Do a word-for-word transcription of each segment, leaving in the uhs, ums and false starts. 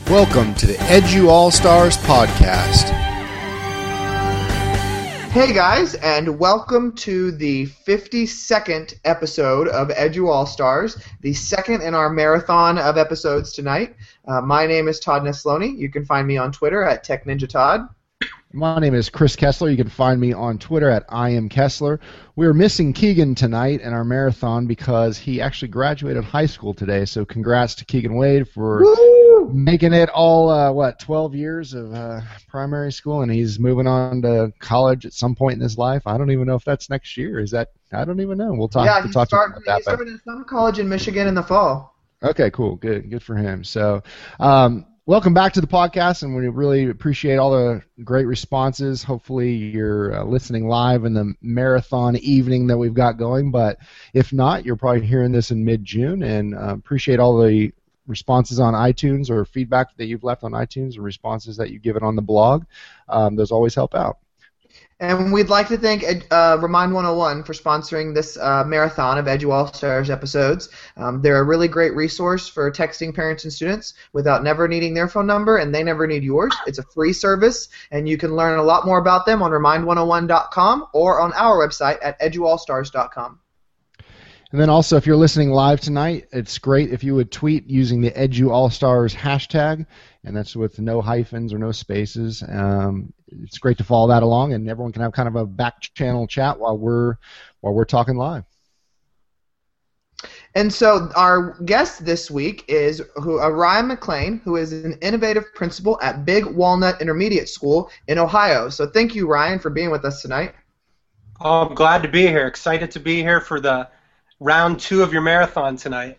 Welcome to the Edu All-Stars podcast. Hey guys, and welcome to the fifty-second episode of Edu All-Stars, the second in our marathon of episodes tonight. Uh, my name is Todd Nesloni. You can find me on Twitter at TechNinjaTodd. My name is Chris Kessler. You can find me on Twitter at I am Kessler. We're missing Keegan tonight in our marathon because he actually graduated high school today, so congrats to Keegan Wade for Woo! making it all, uh, what, twelve years of uh, primary school, and he's moving on to college at some point in his life. I don't even know if that's next year. Is that? I don't even know. We'll talk, yeah, we'll talk start, about that. He started at some college in Michigan in the fall. Okay, cool. Good. Good for him. So, um, welcome back to the podcast, and we really appreciate all the great responses. Hopefully you're uh, listening live in the marathon evening that we've got going, but if not, you're probably hearing this in mid-June, and uh, appreciate all the responses on iTunes or feedback that you've left on iTunes or responses that you give it on the blog. Um, those always help out. And we'd like to thank uh, Remind one oh one for sponsoring this uh, marathon of Edu All-Stars episodes. Um, they're a really great resource for texting parents and students without never needing their phone number, and they never need yours. It's a free service, and you can learn a lot more about them on remind one oh one dot com or on our website at edu all stars dot com. And then also, if you're listening live tonight, it's great if you would tweet using the Edu All-Stars hashtag, and that's with no hyphens or no spaces. Um, it's great to follow that along, and everyone can have kind of a back channel chat while we're while we're talking live. And so our guest this week is who, uh, Ryan McLean, who is an innovative principal at Big Walnut Intermediate School in Ohio. So thank you, Ryan, for being with us tonight. Oh, I'm glad to be here. Excited to be here for the round two of your marathon tonight.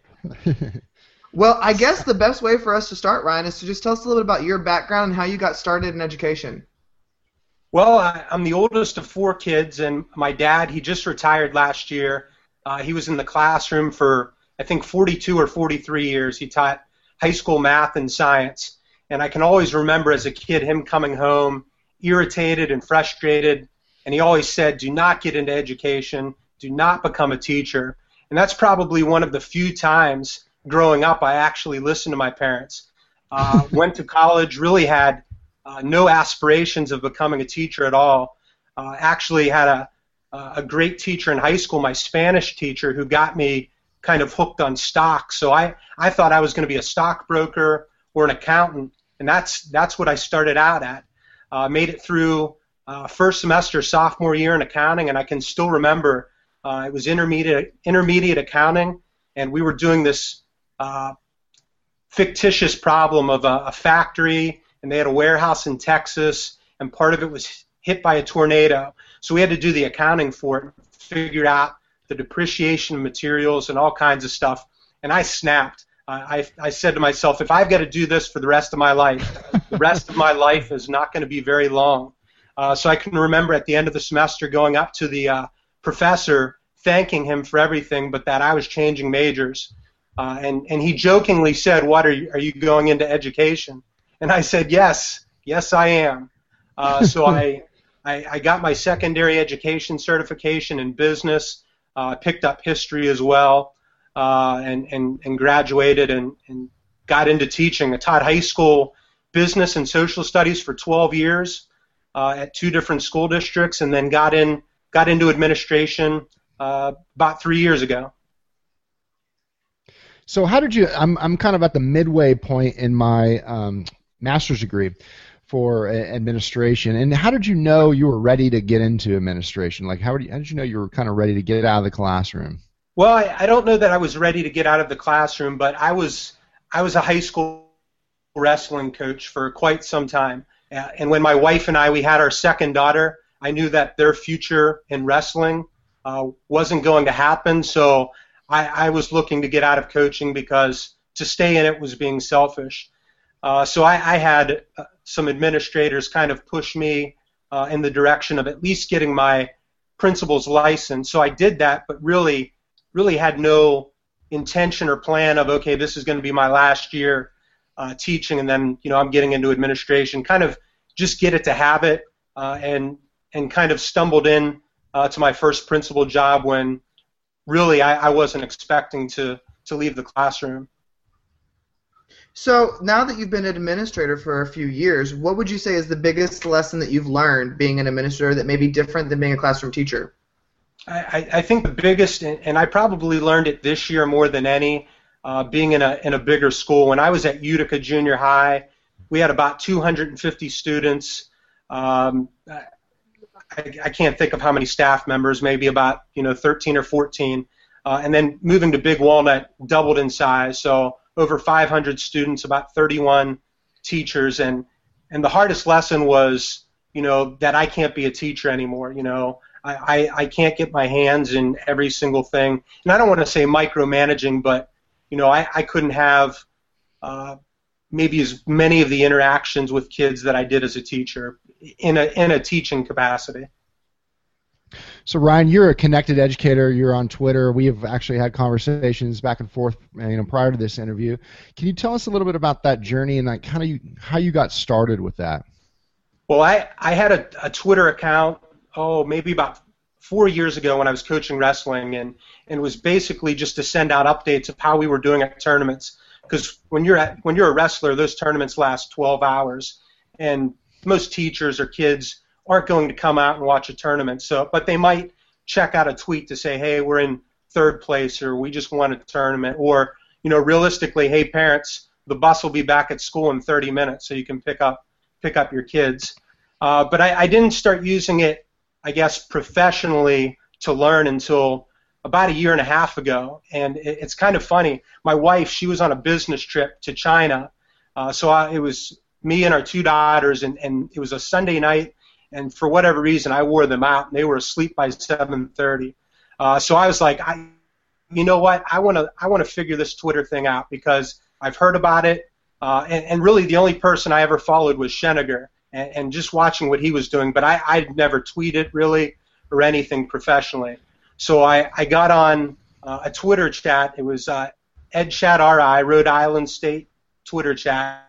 Well, I guess the best way for us to start, Ryan, is to just tell us a little bit about your background and how you got started in education. Well, I, I'm the oldest of four kids, and my dad, he just retired last year. Uh, he was in the classroom for, I think, forty-two or forty-three years. He taught high school math and science, and I can always remember as a kid him coming home irritated and frustrated, and he always said, do not get into education, do not become a teacher. And that's probably one of the few times growing up I actually listened to my parents. Uh, went to college, really had uh, no aspirations of becoming a teacher at all. Uh, actually had a, a great teacher in high school, my Spanish teacher, who got me kind of hooked on stocks. So I, I thought I was going to be a stockbroker or an accountant, and that's, that's what I started out at. Uh, made it through uh, first semester, sophomore year in accounting, and I can still remember uh, it was intermediate, intermediate accounting, and we were doing this uh, fictitious problem of a, a factory, and they had a warehouse in Texas, and part of it was hit by a tornado. So we had to do the accounting for it, figure out the depreciation of materials and all kinds of stuff, and I snapped. I, I said to myself, if I've got to do this for the rest of my life, the rest of my life is not going to be very long. Uh, so I can remember at the end of the semester going up to the uh, professor, thanking him for everything, but that I was changing majors. Uh, and, and he jokingly said, what, are you, are you going into education? And I said, yes, yes I am. Uh, so I, I, I got my secondary education certification in business, uh, picked up history as well. Uh, and, and, and graduated and, and got into teaching. I taught high school business and social studies for twelve years uh, at two different school districts, and then got in got into administration uh, about three years ago. So how did you? I'm I'm kind of at the midway point in my um, master's degree for uh, administration, and how did you know you were ready to get into administration? Like how did you, how did you know you were kind of ready to get out of the classroom? Well, I, I don't know that I was ready to get out of the classroom, but I was I was a high school wrestling coach for quite some time. Uh, and when my wife and I, we had our second daughter, I knew that their future in wrestling uh, wasn't going to happen. So I, I was looking to get out of coaching because to stay in it was being selfish. Uh, so I, I had uh, some administrators kind of push me uh, in the direction of at least getting my principal's license. So I did that, but really really had no intention or plan of, okay, this is going to be my last year uh, teaching, and then, you know, I'm getting into administration. Kind of just get it to habit, uh, and and kind of stumbled in uh, to my first principal job when really I, I wasn't expecting to, to leave the classroom. So now that you've been an administrator for a few years, what would you say is the biggest lesson that you've learned being an administrator that may be different than being a classroom teacher? I, I think the biggest, and I probably learned it this year more than any, uh, being in a in a bigger school. When I was at Utica Junior High, we had about two hundred fifty students. Um, I, I can't think of how many staff members, maybe about you know thirteen or fourteen. Uh, and then moving to Big Walnut, doubled in size, so over five hundred students, about thirty-one teachers, and and the hardest lesson was you know that I can't be a teacher anymore. You know. I, I, I can't get my hands in every single thing. And I don't want to say micromanaging, but, you know, I, I couldn't have uh, maybe as many of the interactions with kids that I did as a teacher in a, in a teaching capacity. So, Ryan, you're a connected educator. You're on Twitter. We have actually had conversations back and forth you know, prior to this interview. Can you tell us a little bit about that journey and like, kind of how you got started with that? Well, I, I had a, a Twitter account oh, maybe about four years ago when I was coaching wrestling, and, and it was basically just to send out updates of how we were doing at tournaments. Because when you're at, when you're a wrestler, those tournaments last twelve hours, and most teachers or kids aren't going to come out and watch a tournament. So, but they might check out a tweet to say, hey, we're in third place, or we just won a tournament, or you know, realistically, hey, parents, the bus will be back at school in thirty minutes, so you can pick up pick up your kids. Uh, but I, I didn't start using it, I guess, professionally to learn until about a year and a half ago. And it, it's kind of funny. My wife, she was on a business trip to China. Uh, so I, it was me and our two daughters, and, and it was a Sunday night. And for whatever reason, I wore them out, and they were asleep by seven thirty. Uh, so I was like, I, you know what? I want to I want to figure this Twitter thing out because I've heard about it. Uh, and, and really the only person I ever followed was Shenager. And, and just watching what he was doing, but I, I'd never tweeted really or anything professionally. So I, I got on uh, a Twitter chat. It was uh, EdChatRI, Rhode Island State Twitter chat.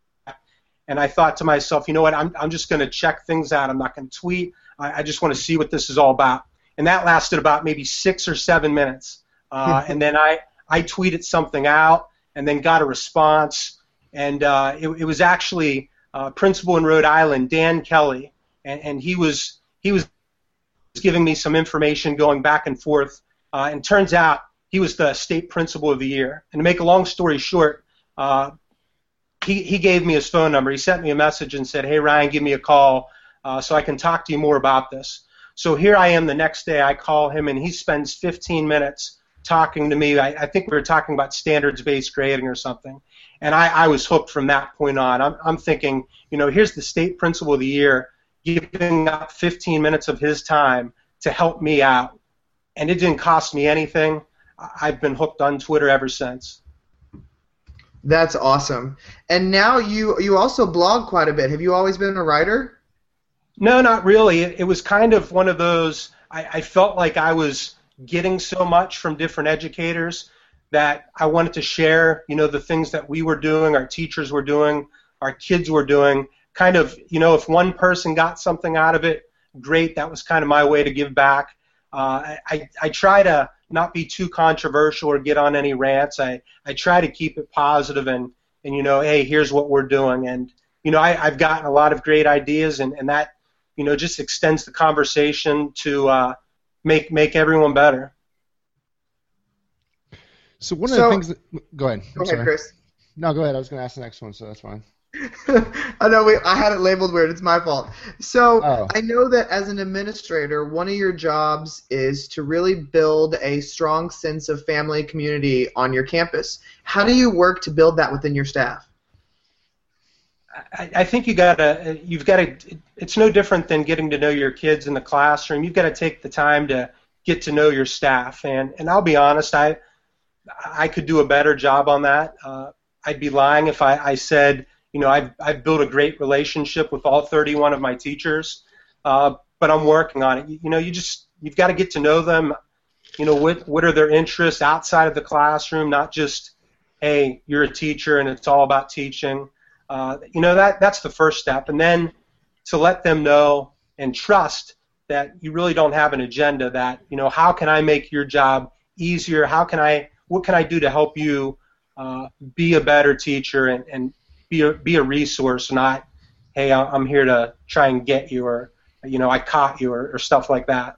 And I thought to myself, you know what, I'm, I'm just going to check things out. I'm not going to tweet. I, I just want to see what this is all about. And that lasted about maybe six or seven minutes. Uh, and then I, I tweeted something out and then got a response. And uh, it, it was actually... Uh, principal in Rhode Island, Dan Kelly, and, and he was he was giving me some information going back and forth, uh, and turns out he was the state principal of the year. And to make a long story short, uh, he, he gave me his phone number. He sent me a message and said, hey, Ryan, give me a call uh, so I can talk to you more about this. So here I am the next day. I call him, and he spends fifteen minutes talking to me. I, I think we were talking about standards-based grading or something. And I, I was hooked from that point on. I'm, I'm thinking, you know, here's the state principal of the year giving up fifteen minutes of his time to help me out. And it didn't cost me anything. I've been hooked on Twitter ever since. That's awesome. And now you, you also blog quite a bit. Have you always been a writer? No, not really. It, it was kind of one of those, I, I felt like I was getting so much from different educators that I wanted to share, you know, the things that we were doing, our teachers were doing, our kids were doing. Kind of, you know, if one person got something out of it, great. That was kind of my way to give back. Uh, I, I try to not be too controversial or get on any rants. I, I try to keep it positive and, and, you know, hey, here's what we're doing. And, you know, I, I've gotten a lot of great ideas, and, and that, you know, just extends the conversation to uh, make make everyone better. So one of so, the things that, go ahead. Go I'm ahead, sorry. Chris. No, go ahead. I was going to ask the next one, so that's fine. I know we, I had it labeled weird. It's my fault. So oh. I know that as an administrator, one of your jobs is to really build a strong sense of family community on your campus. How do you work to build that within your staff? I, I think you gotta, you've got to. It's no different than getting to know your kids in the classroom. You've got to take the time to get to know your staff. And and I'll be honest, I. I could do a better job on that. Uh, I'd be lying if I, I said, you know, I've, I've built a great relationship with all thirty-one of my teachers, uh, but I'm working on it. You, you know, you just, you've got to get to know them. You know, what, what are their interests outside of the classroom, not just, hey, you're a teacher and it's all about teaching. Uh, you know, that that's the first step. And then to let them know and trust that you really don't have an agenda, that, you know, how can I make your job easier? How can I What can I do to help you uh, be a better teacher and, and be a, be a resource, not, hey, I'm here to try and get you, or, you know, I caught you, or, or stuff like that.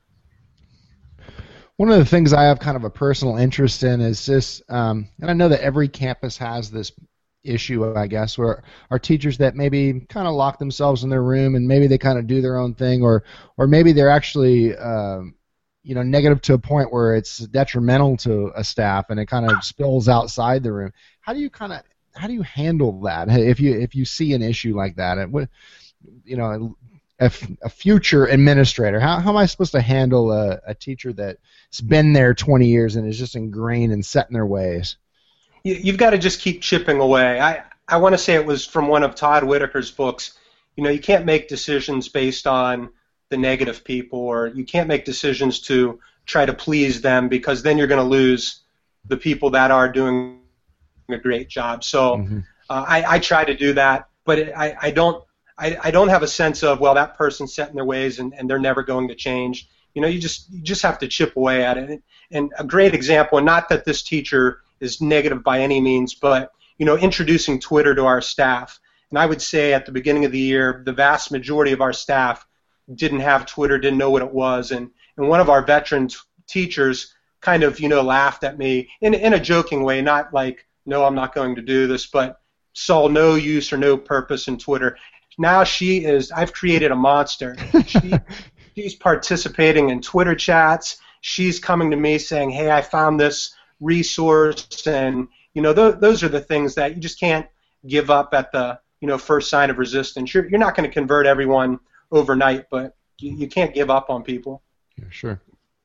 One of the things I have kind of a personal interest in is just, um, and I know that every campus has this issue, I guess, where are teachers that maybe kind of lock themselves in their room and maybe they kind of do their own thing, or or maybe they're actually, um, you know, negative to a point where it's detrimental to a staff and it kind of spills outside the room. How do you kind of, how do you handle that if you if you see an issue like that? And what, you know, a, a future administrator, how how am I supposed to handle a, a teacher that's been there twenty years and is just ingrained and set in their ways? You've got to just keep chipping away. I, I want to say it was from one of Todd Whitaker's books. You know, you can't make decisions based on the negative people, or you can't make decisions to try to please them, because then you're going to lose the people that are doing a great job. So mm-hmm. uh, I, I try to do that, but it, I, I don't I, I don't have a sense of, well, that person's set in their ways and, and they're never going to change. You know, you just you just have to chip away at it. And, and a great example, and not that this teacher is negative by any means, but, you know, introducing Twitter to our staff. And I would say at the beginning of the year, the vast majority of our staff didn't have Twitter, didn't know what it was. And, and one of our veteran t- teachers kind of, you know, laughed at me in, in a joking way, not like, no, I'm not going to do this, but saw no use or no purpose in Twitter. Now she is, I've created a monster. She, she's participating in Twitter chats. She's coming to me saying, hey, I found this resource, and you know th- those are the things that you just can't give up at the you know first sign of resistance. You're you're not going to convert everyone overnight, but you, you can't give up on people. Yeah, sure.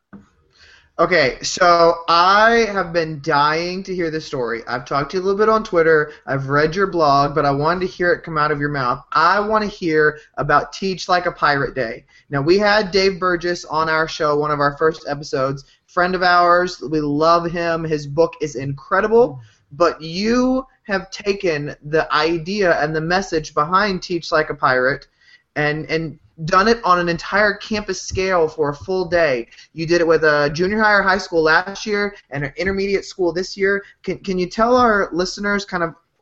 Okay, so I have been dying to hear this story. I've talked to you a little bit on Twitter. I've read your blog, but I wanted to hear it come out of your mouth. I want to hear about Teach Like a Pirate Day. Now, we had Dave Burgess on our show, one of our first episodes. Friend of ours. We love him. His book is incredible. But you have taken the idea and the message behind Teach Like a Pirate and and done it on an entire campus scale for a full day. You did it with a junior high or high school last year and an intermediate school this year. Can can you tell our listeners kind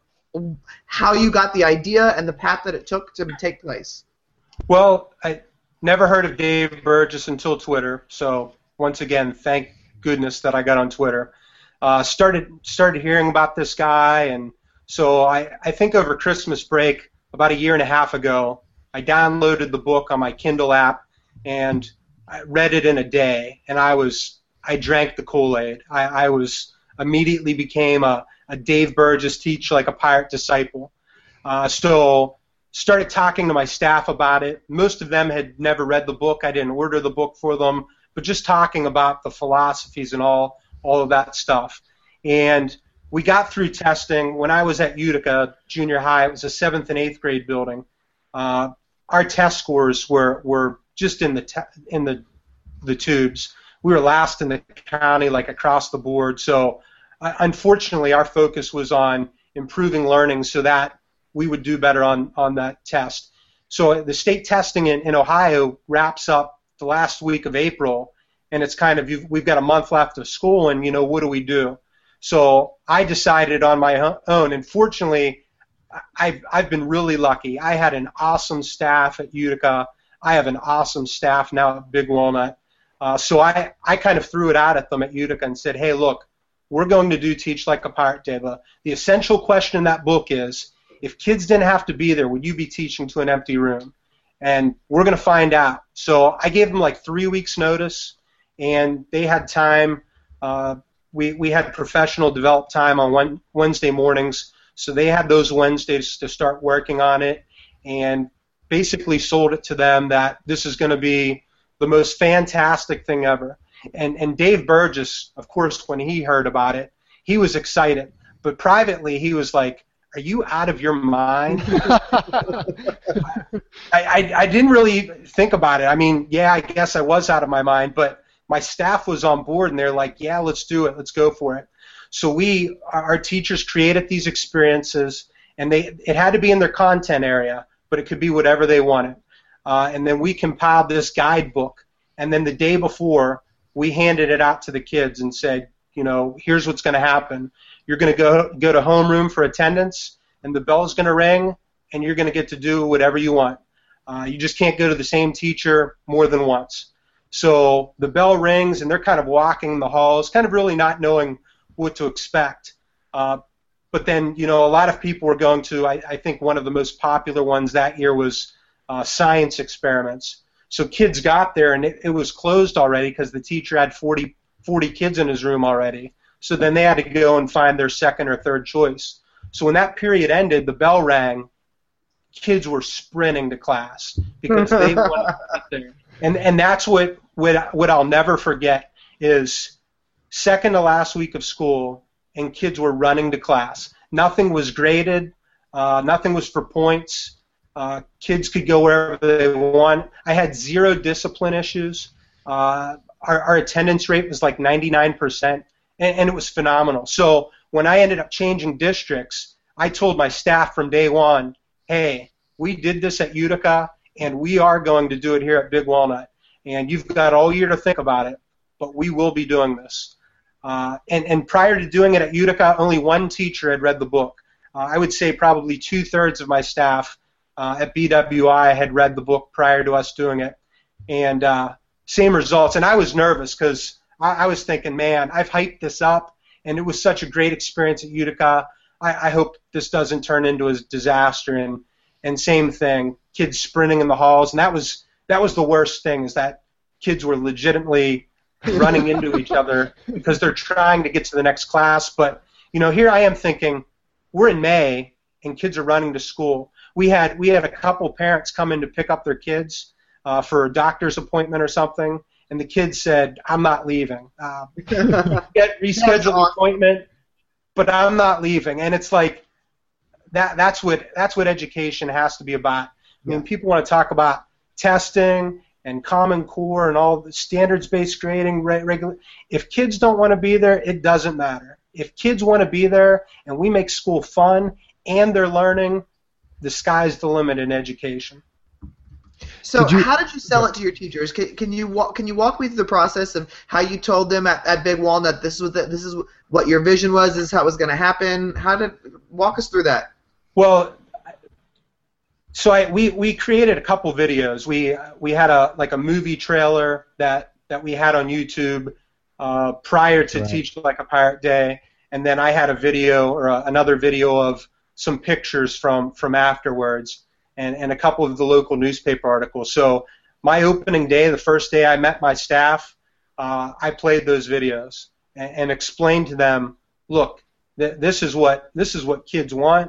of how you got the idea and the path that it took to take place? Well, I never heard of Dave Burgess until Twitter, so once again, thank goodness that I got on Twitter. Uh, started started hearing about this guy, and so I, I think over Christmas break, about a year and a half ago, I downloaded the book on my Kindle app, and I read it in a day, and I was I drank the Kool-Aid. I, I was immediately became a, a Dave Burgess Teach Like a Pirate disciple. Uh, so started talking to my staff about it. Most of them had never read the book. I didn't order the book for them, but just talking about the philosophies and all all of that stuff. And we got through testing. When I was at Utica Junior High, it was a seventh and eighth grade building. Uh, our test scores were, were just in the te- in the the tubes. We were last in the county, like across the board. So uh, unfortunately, our focus was on improving learning so that we would do better on, on that test. So the state testing in, in Ohio wraps up the last week of April, and it's kind of, you've, we've got a month left of school, and, you know, what do we do? So I decided on my own, and fortunately, I've, I've been really lucky. I had an awesome staff at Utica. I have an awesome staff now at Big Walnut. Uh, so I, I kind of threw it out at them at Utica and said, hey, look, we're going to do Teach Like a Pirate Day. The, the essential question in that book is, if kids didn't have to be there, would you be teaching to an empty room? And we're going to find out. So I gave them like three weeks' notice, and they had time. Uh, we, we had professional developed time on one, Wednesday mornings, so they had those Wednesdays to start working on it, and basically sold it to them that this is going to be the most fantastic thing ever. And, and Dave Burgess, of course, when he heard about it, he was excited. But privately, he was like, are you out of your mind? I, I, I didn't really think about it. I mean, yeah, I guess I was out of my mind, but my staff was on board, and they're like, yeah, let's do it. Let's go for it. So we, our teachers created these experiences, and they it had to be in their content area, but it could be whatever they wanted. Uh, and then we compiled this guidebook, and then the day before, we handed it out to the kids and said, you know, here's what's going to happen. You're going to go go to homeroom for attendance, and the bell's going to ring, and you're going to get to do whatever you want. Uh, you just can't go to the same teacher more than once. So the bell rings, and they're kind of walking the halls, kind of really not knowing what to expect. Uh, but then, you know, a lot of people were going to, I, I think one of the most popular ones that year was uh, science experiments. So kids got there, and it, it was closed already because the teacher had forty, forty kids in his room already. So then they had to go and find their second or third choice. So when that period ended, the bell rang, kids were sprinting to class because they wanted to get there. And and that's what, what what I'll never forget is second to last week of school, and kids were running to class. Nothing was graded. Uh, nothing was for points. Uh, kids could go wherever they want. I had zero discipline issues. Uh, our, our attendance rate was like ninety-nine percent, and, and it was phenomenal. So when I ended up changing districts, I told my staff from day one, hey, we did this at Utica, and we are going to do it here at Big Walnut. And you've got all year to think about it, but we will be doing this. Uh, and, and prior to doing it at Utica, only one teacher had read the book. Uh, I would say probably two-thirds of my staff uh, at B W I had read the book prior to us doing it. And uh, same results. And I was nervous because I, I was thinking, man, I've hyped this up, and it was such a great experience at Utica. I, I hope this doesn't turn into a disaster. And And same thing, kids sprinting in the halls, and that was that was the worst thing, is that kids were legitimately running into each other because they're trying to get to the next class. But you know, here I am thinking, we're in May and kids are running to school. We had we had a couple parents come in to pick up their kids uh, for a doctor's appointment or something, and the kids said, "I'm not leaving. Uh, get rescheduled an appointment, but I'm not leaving." And it's like, That that's what that's what education has to be about. I mean, people want to talk about testing and Common Core and all the standards-based grading, regular. If kids don't want to be there, it doesn't matter. If kids want to be there and we make school fun and they're learning, the sky's the limit in education. So, did you, how did you sell it to your teachers? Can, can you walk? Can you walk me through the process of how you told them at, at Big Walnut this was the, this is what your vision was? This is how it was going to happen. How did walk us through that? Well, so I, we we created a couple videos. We we had a like a movie trailer that that we had on YouTube uh, prior to right. Teach Like a Pirate Day, and then I had a video or a, another video of some pictures from from afterwards, and and a couple of the local newspaper articles. So my opening day, the first day I met my staff, uh, I played those videos and, and explained to them, look, th- this is what this is what kids want.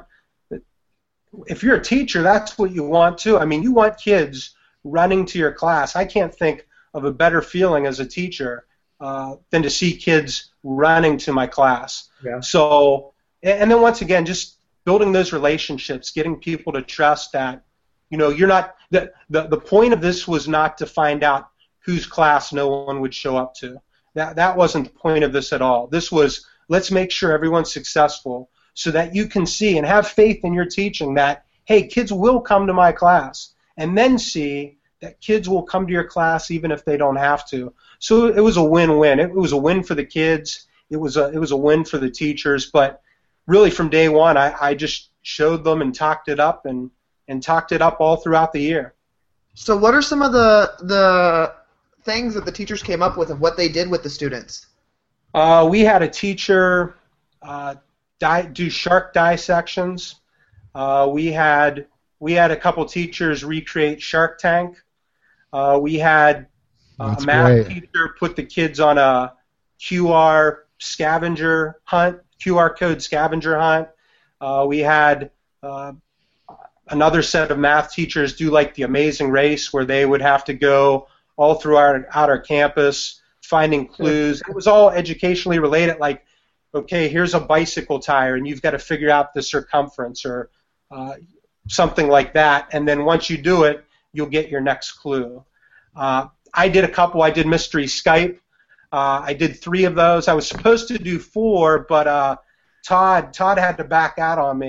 If you're a teacher, that's what you want too. I mean, you want kids running to your class. I can't think of a better feeling as a teacher uh, than to see kids running to my class. Yeah. So, and then once again, just building those relationships, getting people to trust that, you know, you're not, the, the, the point of this was not to find out whose class no one would show up to. That, that wasn't the point of this at all. This was, let's make sure everyone's successful, so that you can see and have faith in your teaching that, hey, kids will come to my class, and then see that kids will come to your class even if they don't have to. So it was a win-win. It was a win for the kids. It was a it was a win for the teachers. But really, from day one, I, I just showed them and talked it up and, and talked it up all throughout the year. So what are some of the the things that the teachers came up with of what they did with the students? Uh, we had a teacher uh, Di- do shark dissections. Uh, we had we had a couple teachers recreate Shark Tank. Uh, we had uh, a math great. teacher put the kids on a Q R scavenger hunt, Q R code scavenger hunt. Uh, we had uh, another set of math teachers do like the Amazing Race, where they would have to go all throughout our, our campus finding clues. It was all educationally related, like, okay, here's a bicycle tire, and you've got to figure out the circumference or uh, something like that. And then once you do it, you'll get your next clue. Uh, I did a couple. I did Mystery Skype. Uh, I did three of those. I was supposed to do four, but uh, Todd Todd had to back out on me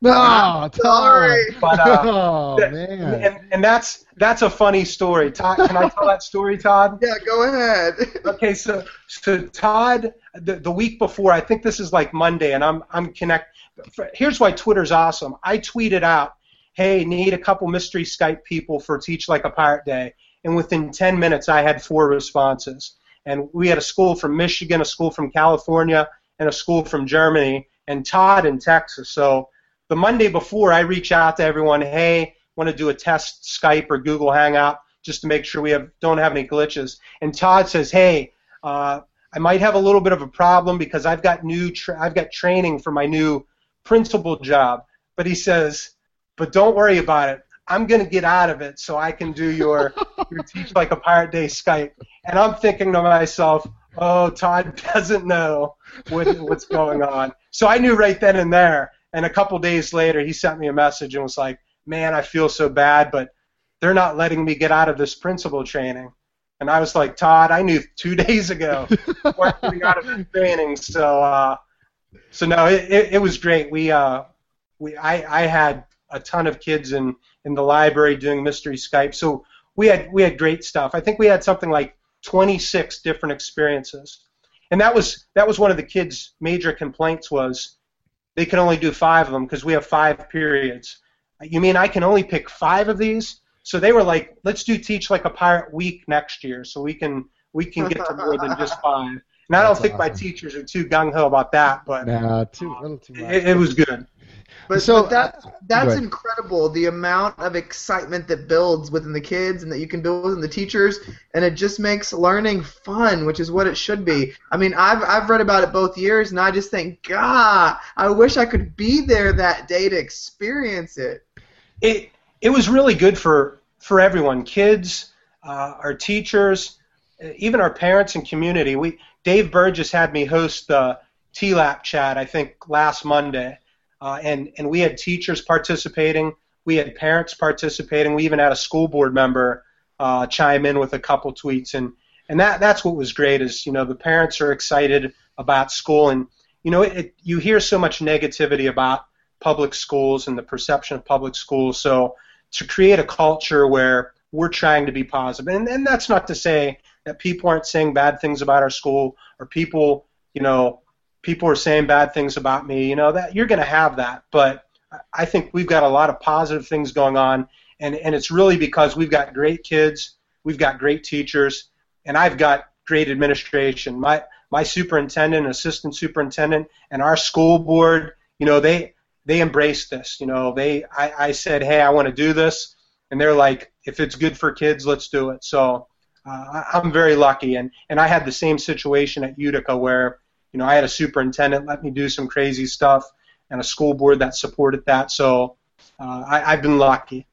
No, sorry. But, uh, oh th- man. And, and that's that's a funny story. Todd, can I tell that story, Todd? Yeah, go ahead. Okay, so so Todd, the, the week before, I think this is like Monday, and I'm I'm connect. Here's why Twitter's awesome. I tweeted out, "Hey, need a couple mystery Skype people for Teach Like a Pirate Day," and within ten minutes, I had four responses. And we had a school from Michigan, a school from California, and a school from Germany, and Todd in Texas. So the Monday before, I reach out to everyone, "Hey, want to do a test Skype or Google Hangout just to make sure we have don't have any glitches." And Todd says, "Hey, uh, I might have a little bit of a problem because I've got new tra- I've got training for my new principal job." But he says, "But don't worry about it. I'm going to get out of it so I can do your your Teach Like a Pirate Day Skype." And I'm thinking to myself, "Oh, Todd doesn't know what, what's going on." So I knew right then and there. And a couple days later, he sent me a message and was like, "Man, I feel so bad, but they're not letting me get out of this principal training." And I was like, "Todd, I knew two days ago you weren't getting out of this training." So, uh, so no, it, it, it was great. We, uh, we, I, I had a ton of kids in, in the library doing mystery Skype. So we had we had great stuff. I think we had something like twenty-six different experiences, and that was that was one of the kids' major complaints was they can only do five of them because we have five periods. You mean I can only pick five of these? So they were like, "Let's do Teach Like a Pirate Week next year, so we can we can get to more than just five." And I don't That's think awesome. my teachers are too gung ho about that, but Nah, too a little too much. it, it was good. But, So, but that uh, that's go ahead. incredible, the amount of excitement that builds within the kids and that you can build within the teachers, and it just makes learning fun, which is what it should be. I mean, I've I've read about it both years, and I just think, God, I wish I could be there that day to experience it. It it was really good for for everyone, kids, uh, our teachers, even our parents and community. We Dave Burgess had me host the T LAP chat, I think, last Monday. Uh, and, and we had teachers participating, we had parents participating, we even had a school board member uh, chime in with a couple tweets, and, and that, that's what was great is, you know, the parents are excited about school, and, you know, it, you hear so much negativity about public schools and the perception of public schools, so to create a culture where we're trying to be positive, and, and that's not to say that people aren't saying bad things about our school, or people, you know, people are saying bad things about me, you know, that you're going to have that. But I think we've got a lot of positive things going on, and, and it's really because we've got great kids, we've got great teachers, and I've got great administration. My my superintendent, assistant superintendent, and our school board, you know, they they embraced this. You know, they I, I said, "Hey, I want to do this," and they're like, "If it's good for kids, let's do it." So uh, I'm very lucky, and, and I had the same situation at Utica where, you know, I had a superintendent let me do some crazy stuff and a school board that supported that. So uh, I, I've been lucky.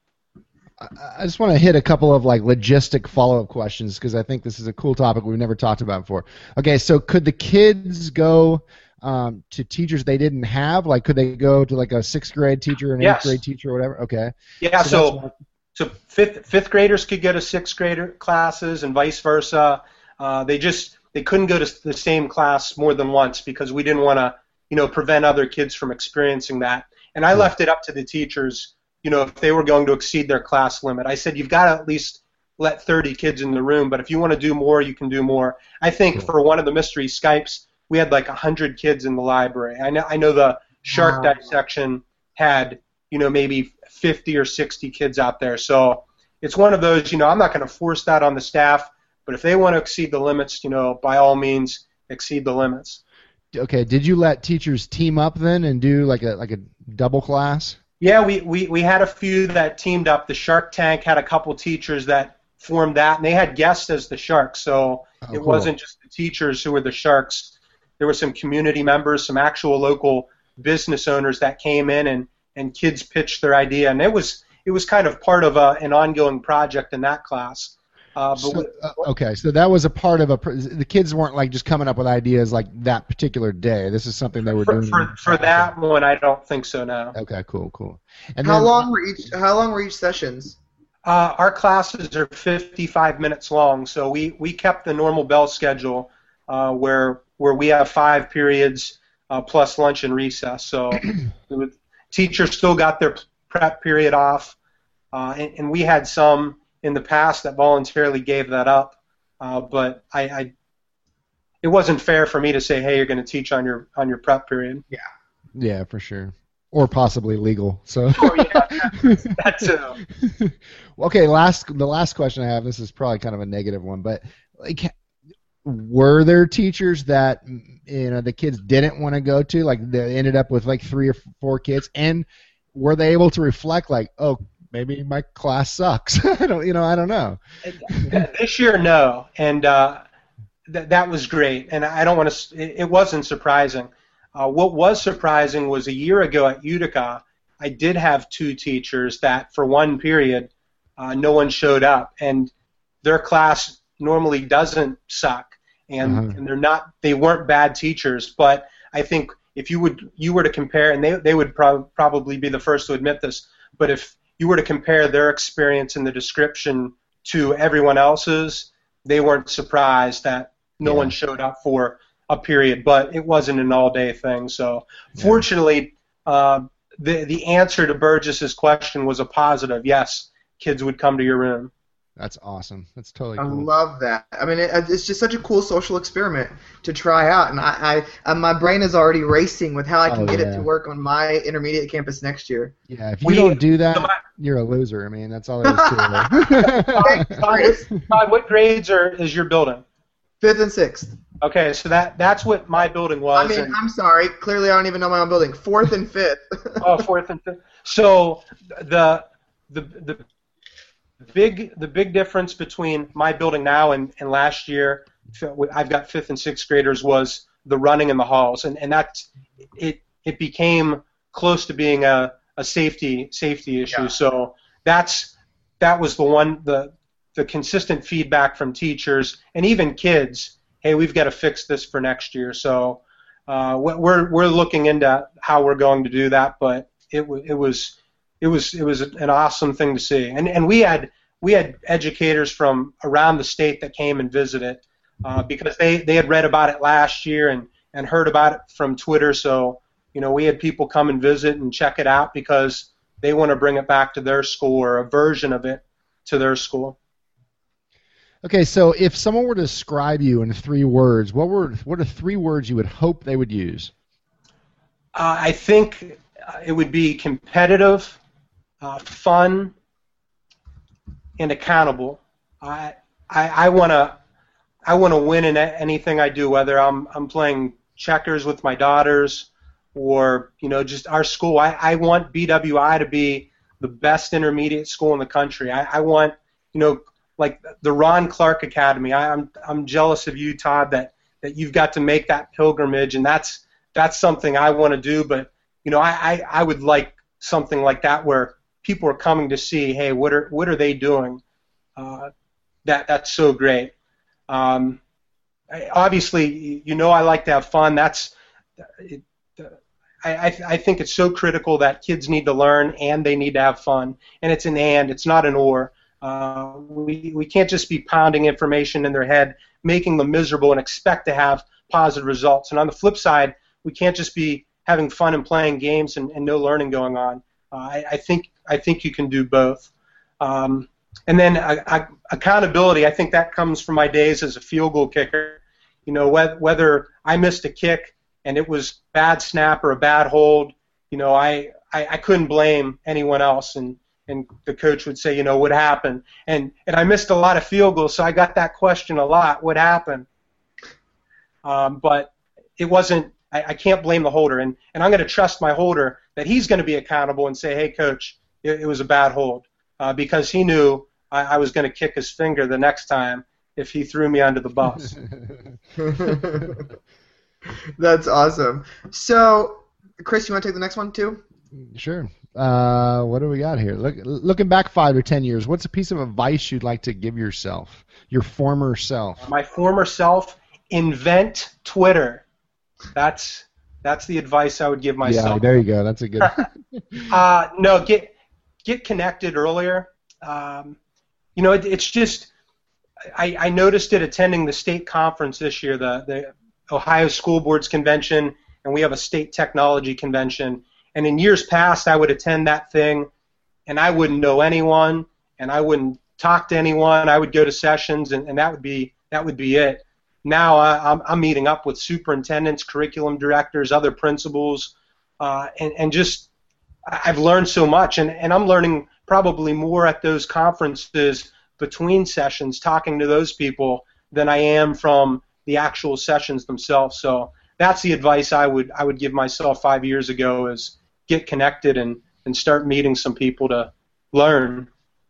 I just want to hit a couple of like logistic follow-up questions because I think this is a cool topic we've never talked about before. Okay, so could the kids go um, to teachers they didn't have? Like, could they go to like a sixth grade teacher, an Yes. eighth grade teacher, or whatever? Okay. Yeah, So so that's so fifth fifth graders could go to sixth grader classes and vice versa. Uh, they just they couldn't go to the same class more than once because we didn't want to, you know, prevent other kids from experiencing that. And I Yeah. left it up to the teachers, you know, if they were going to exceed their class limit. I said, you've got to at least let thirty kids in the room, but if you want to do more, you can do more. I think Cool. for one of the mystery Skypes, we had like one hundred kids in the library. I know I know the shark Wow. dissection had, you know, maybe fifty or sixty kids out there. So it's one of those, you know, I'm not going to force that on the staff, but if they want to exceed the limits, you know, by all means, exceed the limits. Okay. Did you let teachers team up then and do like a like a double class? Yeah, we, we, we had a few that teamed up. The Shark Tank had a couple teachers that formed that, and they had guests as the sharks, so Oh, it cool. wasn't just the teachers who were the sharks. There were some community members, some actual local business owners that came in, and, and kids pitched their idea, and it was it was kind of part of a, an ongoing project in that class. Uh, but So, we, uh, okay, so that was a part of a. pr- The kids weren't like just coming up with ideas like that particular day. This is something they were for, doing. for, for that one, I don't think so, no. Okay, cool, cool. And How then, long were each? How long were each sessions? Uh, our classes are fifty-five minutes long, so we, we kept the normal bell schedule uh, where where we have five periods uh, plus lunch and recess. So it was, teachers still got their prep period off, uh, and, and we had some in the past that voluntarily gave that up. Uh, but I, I, it wasn't fair for me to say, hey, you're going to teach on your on your prep period. Yeah. Yeah, for sure. Or possibly legal. So. Oh yeah, that too. Okay, last the last question I have. This is probably kind of a negative one, but like, were there teachers that you know the kids didn't want to go to? Like they ended up with like three or four kids, and were they able to reflect like, oh, maybe my class sucks? I don't, you know, I don't know. This year, no, and uh, th- that was great. And I don't want to. It, it wasn't surprising. Uh, what was surprising was a year ago at Utica, I did have two teachers that for one period, uh, no one showed up, and their class normally doesn't suck, and, uh-huh. and they're not. They weren't bad teachers, but I think if you would you were to compare, and they they would prob- probably be the first to admit this, but if you were to compare their experience in the description to everyone else's, they weren't surprised that no yeah. one showed up for a period, but it wasn't an all-day thing. So, yeah. fortunately, uh, the the answer to Burgess's question was a positive. Yes, kids would come to your room. That's awesome. That's totally I cool. love that. I mean, it, it's just such a cool social experiment to try out, and I, I, and my brain is already racing with how I can oh, get yeah. it to work on my intermediate campus next year. Yeah, if you We- don't do that, the- you're a loser. I mean, that's all there is to it. Todd, Todd, Todd, what grades are is your building? Fifth and sixth. Okay, so that that's what my building was. I mean, and, I'm sorry. Clearly, I don't even know my own building. Fourth and fifth. oh, fourth and fifth. So the the the big the big difference between my building now and, and last year, I've got fifth and sixth graders, was the running in the halls, and and that's it. It became close to being a, a safety safety issue. Yeah. So that's that was the one the the consistent feedback from teachers and even kids. Hey, we've got to fix this for next year. So uh, we're we're looking into how we're going to do that. But it was it was it was it was an awesome thing to see. And and we had we had educators from around the state that came and visited uh, because they, they had read about it last year and, and heard about it from Twitter. So you know we had people come and visit and check it out because they want to bring it back to their school or a version of it to their school. Okay, so if someone were to describe you in three words, what were what are three words you would hope they would use? Uh, I think it would be competitive, uh, fun, and accountable. I I, I want to I want to win in anything I do, whether I'm I'm playing checkers with my daughters or you know just our school. I, I want B W I to be the best intermediate school in the country. I, I want you know. like the Ron Clark Academy. I, I'm I'm jealous of you, Todd, that, that you've got to make that pilgrimage, and that's that's something I want to do. But you know, I, I, I would like something like that where people are coming to see, hey, what are what are they doing? Uh, that that's so great. Um, I, obviously, you know, I like to have fun. That's it, I, I I think it's so critical that kids need to learn and they need to have fun, and it's an and, it's not an or. Uh, we, we can't just be pounding information in their head, making them miserable and expect to have positive results. And on the flip side, we can't just be having fun and playing games and, and no learning going on. Uh, I, I think I think you can do both. Um, and then uh, I, accountability, I think that comes from my days as a field goal kicker. You know, whether, whether I missed a kick and it was bad snap or a bad hold, you know, I, I, I couldn't blame anyone else. And And the coach would say, you know, what happened? And and I missed a lot of field goals, so I got that question a lot. What happened? Um, but it wasn't. I, I can't blame the holder, and, and I'm going to trust my holder that he's going to be accountable and say, hey, coach, it, it was a bad hold, uh, because he knew I, I was going to kick his finger the next time if he threw me under the bus. That's awesome. So, Chris, you want to take the next one too? Sure. Uh, what do we got here? Look, looking back five or ten years, what's a piece of advice you'd like to give yourself, your former self? My former self, invent Twitter. That's that's the advice I would give myself. Yeah, there you go. That's a good. uh, no, get get connected earlier. Um, you know, it, it's just I, I noticed it attending the state conference this year, the the Ohio School Boards Convention, and we have a state technology convention. And in years past, I would attend that thing, and I wouldn't know anyone, and I wouldn't talk to anyone. I would go to sessions, and, and that would be that would be it. Now I, I'm, I'm meeting up with superintendents, curriculum directors, other principals, uh, and, and just I've learned so much, and, and I'm learning probably more at those conferences between sessions, talking to those people, than I am from the actual sessions themselves. So that's the advice I would I would give myself five years ago: is get connected and, and start meeting some people to learn.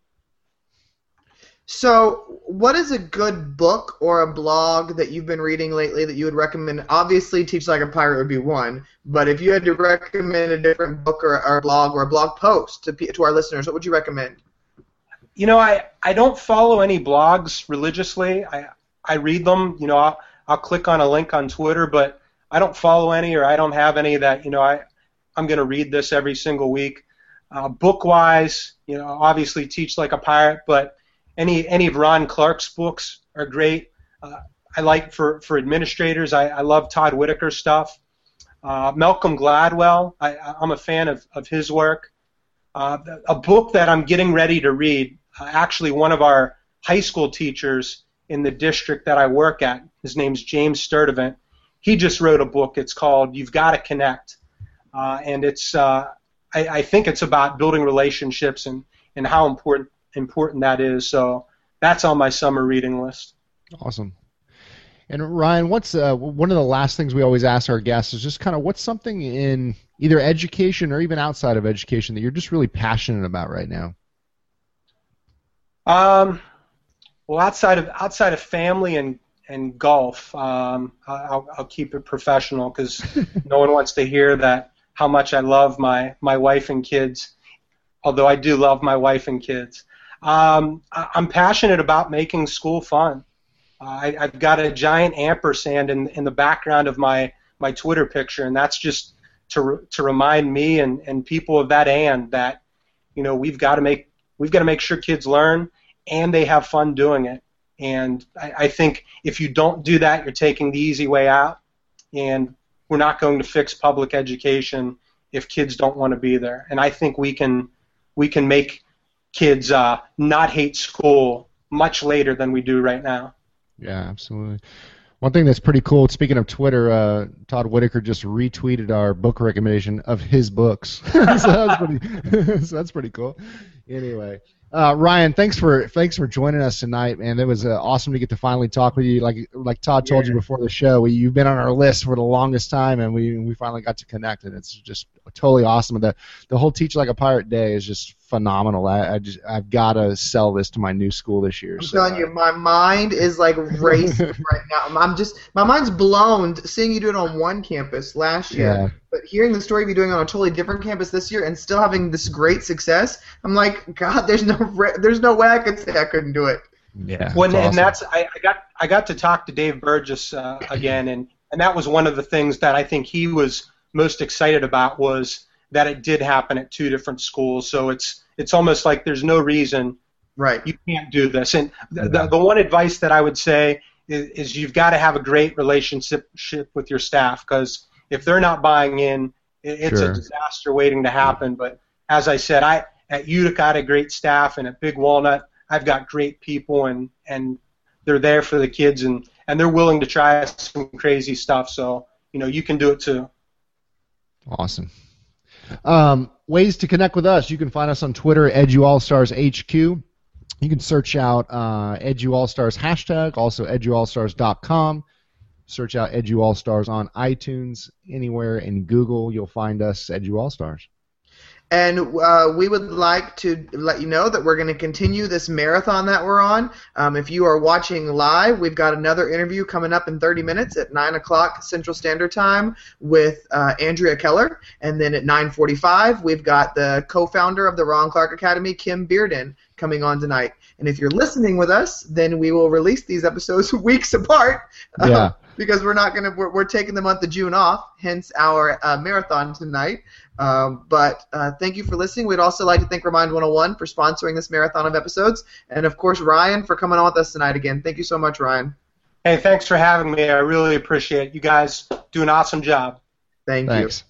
So, what is a good book or a blog that you've been reading lately that you would recommend? Obviously, Teach Like a Pirate would be one, but if you had to recommend a different book or, or a blog or a blog post to to our listeners, what would you recommend? You know, I, I don't follow any blogs religiously. I I read them. You know, I'll, I'll click on a link on Twitter, but I don't follow any, or I don't have any that, you know, I, I'm going to read this every single week. Uh, book-wise, you know, obviously Teach Like a Pirate, but Any any of Ron Clark's books are great. Uh, I like for, for administrators. I, I love Todd Whitaker stuff. Uh, Malcolm Gladwell. I, I'm a fan of, of his work. Uh, a book that I'm getting ready to read. Uh, actually, one of our high school teachers in the district that I work at. His name's James Sturdivant. He just wrote a book. It's called "You've Got to Connect," uh, and it's uh, I, I think it's about building relationships and, and how important. important that is. So that's on my summer reading list. Awesome. And Ryan, what's uh, one of the last things we always ask our guests is just kind of what's something in either education or even outside of education that you're just really passionate about right now? Um, well, outside of outside of family and and golf, um, I'll, I'll keep it professional because no one wants to hear that how much I love my my wife and kids. Although I do love my wife and kids. Um, I'm passionate about making school fun. Uh, I, I've got a giant ampersand in, in the background of my, my Twitter picture, and that's just to to remind me and, and people of that and that, you know, we've got to make we've got to make sure kids learn and they have fun doing it. And I, I think if you don't do that, you're taking the easy way out, and we're not going to fix public education if kids don't want to be there. And I think we can we can make kids uh, not hate school much later than we do right now. Yeah, absolutely. One thing that's pretty cool, speaking of Twitter, uh, Todd Whitaker just retweeted our book recommendation of his books. so, that's pretty, so that's pretty cool. Anyway, uh, Ryan, thanks for thanks for joining us tonight, man. It was uh, awesome to get to finally talk with you. Like like Todd told yeah. you before the show, we, you've been on our list for the longest time, and we we finally got to connect, and it's just totally awesome. The the whole Teach Like a Pirate Day is just phenomenal. I, I just I've got to sell this to my new school this year. I'm so, telling you, my mind is like racing right now. I'm just my mind's blown seeing you do it on one campus last year, yeah. but hearing the story of you doing it on a totally different campus this year and still having this great success, I'm like, God, there's no there's no way I could say I couldn't do it. Yeah, when awesome. And that's I, I got I got to talk to Dave Burgess uh, again, and and that was one of the things that I think he was most excited about was that it did happen at two different schools. So it's it's almost like there's no reason right you can't do this. And the the, the one advice that I would say is, is you've got to have a great relationship with your staff, because if they're not buying in, it, it's sure. a disaster waiting to happen. But as I said, I at Utica I had a great staff, and at Big Walnut I've got great people, and, and they're there for the kids, and, and they're willing to try some crazy stuff. So, you know, you can do it too. Awesome. Um, ways to connect with us. You can find us on Twitter, EduAllStars H Q. You can search out uh, EduAllStars hashtag, also edu all stars dot com. Search out EduAllStars on iTunes. Anywhere in Google, you'll find us, EduAllStars. And uh, we would like to let you know that we're going to continue this marathon that we're on. Um, if you are watching live, we've got another interview coming up in thirty minutes at nine o'clock Central Standard Time with uh, Andrea Keller. And then at nine forty-five, we've got the co-founder of the Ron Clark Academy, Kim Bearden, coming on tonight. And if you're listening with us, then we will release these episodes weeks apart. Yeah. Uh, because we're not going to, we're, we're taking the month of June off, hence our uh, marathon tonight. Um, but uh, thank you for listening. We'd also like to thank Remind one oh one for sponsoring this marathon of episodes, and of course Ryan for coming on with us tonight again. Thank you so much, Ryan. Hey, thanks for having me. I really appreciate it. You guys do an awesome job. Thank Thanks. you.